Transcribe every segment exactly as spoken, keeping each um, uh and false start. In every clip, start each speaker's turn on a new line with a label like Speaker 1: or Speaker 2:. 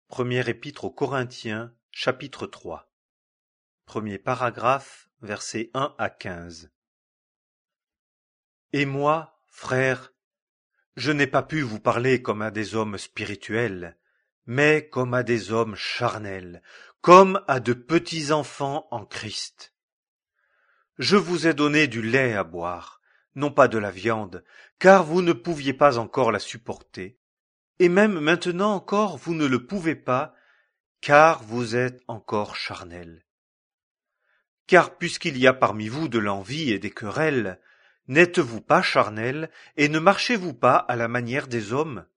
Speaker 1: Première épître aux Corinthiens, chapitre trois. Premier paragraphe, versets un à quinze. Et moi, frères, je n'ai pas pu vous parler comme à des hommes spirituels, mais comme à des hommes charnels, comme à de petits enfants en Christ. Je vous ai donné du lait à boire, non pas de la viande, car vous ne pouviez pas encore la supporter, et même maintenant encore vous ne le pouvez pas, car vous êtes encore charnels. Car puisqu'il y a parmi vous de l'envie et des querelles, n'êtes-vous pas charnels, et ne marchez-vous pas à la manière des hommes?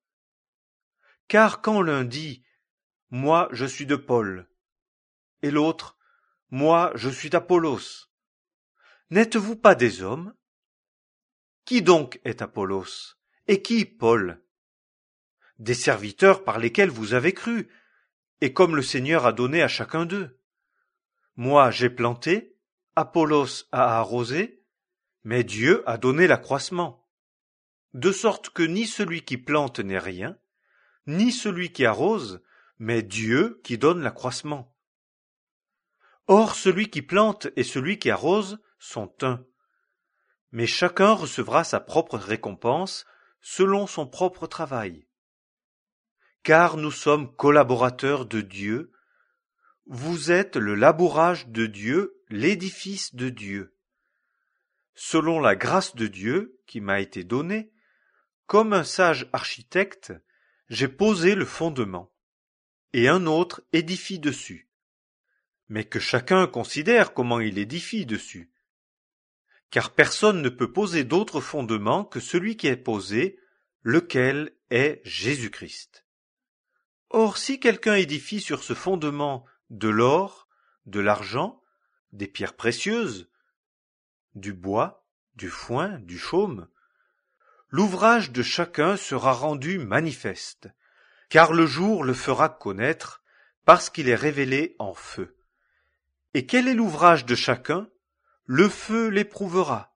Speaker 1: Car quand l'un dit « Moi je suis de Paul », et l'autre « Moi je suis d'Apollos », n'êtes-vous pas des hommes? Qui donc est Apollos, et qui Paul? Des serviteurs par lesquels vous avez cru, et comme le Seigneur a donné à chacun d'eux. Moi j'ai planté, Apollos a arrosé, mais Dieu a donné l'accroissement. De sorte que ni celui qui plante n'est rien, ni celui qui arrose, mais Dieu qui donne l'accroissement. Or celui qui plante et celui qui arrose sont un, mais chacun recevra sa propre récompense selon son propre travail. Car nous sommes collaborateurs de Dieu, vous êtes le labourage de Dieu, l'édifice de Dieu. Selon la grâce de Dieu qui m'a été donnée, comme un sage architecte, j'ai posé le fondement, et un autre édifie dessus. Mais que chacun considère comment il édifie dessus. Car personne ne peut poser d'autre fondement que celui qui est posé, lequel est Jésus-Christ. Or, si quelqu'un édifie sur ce fondement de l'or, de l'argent, des pierres précieuses, du bois, du foin, du chaume, l'ouvrage de chacun sera rendu manifeste, car le jour le fera connaître, parce qu'il est révélé en feu. Et quel est l'ouvrage de chacun? Le feu l'éprouvera.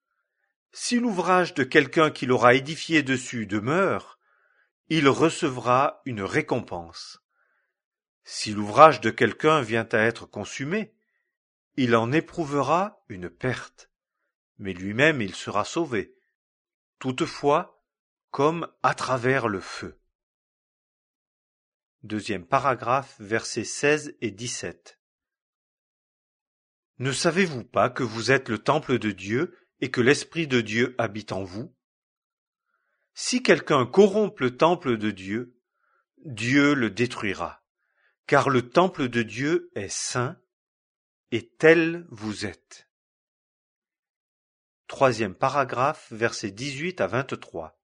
Speaker 1: Si l'ouvrage de quelqu'un qui l'aura édifié dessus demeure, il recevra une récompense. Si l'ouvrage de quelqu'un vient à être consumé, il en éprouvera une perte, mais lui-même il sera sauvé, toutefois comme à travers le feu. Deuxième paragraphe, versets seize et dix-sept. Ne savez-vous pas que vous êtes le temple de Dieu et que l'Esprit de Dieu habite en vous? Si quelqu'un corrompt le temple de Dieu, Dieu le détruira, car le temple de Dieu est saint, et tel vous êtes. Troisième paragraphe, versets dix-huit à vingt-trois.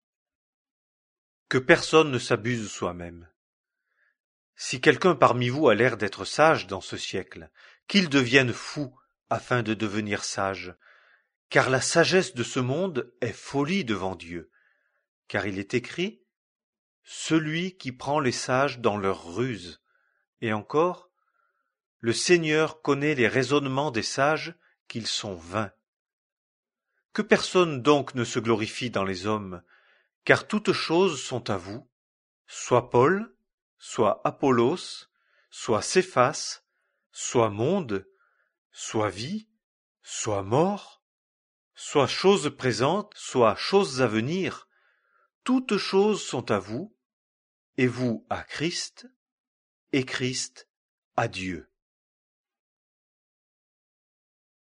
Speaker 1: Que personne ne s'abuse soi-même. Si quelqu'un parmi vous a l'air d'être sage dans ce siècle, qu'il devienne fou afin de devenir sage, car la sagesse de ce monde est folie devant Dieu, car il est écrit « Celui qui prend les sages dans leur ruse », et encore « Le Seigneur connaît les raisonnements des sages, qu'ils sont vains ». Que personne donc ne se glorifie dans les hommes, car toutes choses sont à vous, soit Paul, soit Apollos, soit Céphas, soit monde, soit vie, soit mort, soit choses présentes, soit choses à venir, toutes choses sont à vous, et vous à Christ, et Christ à Dieu.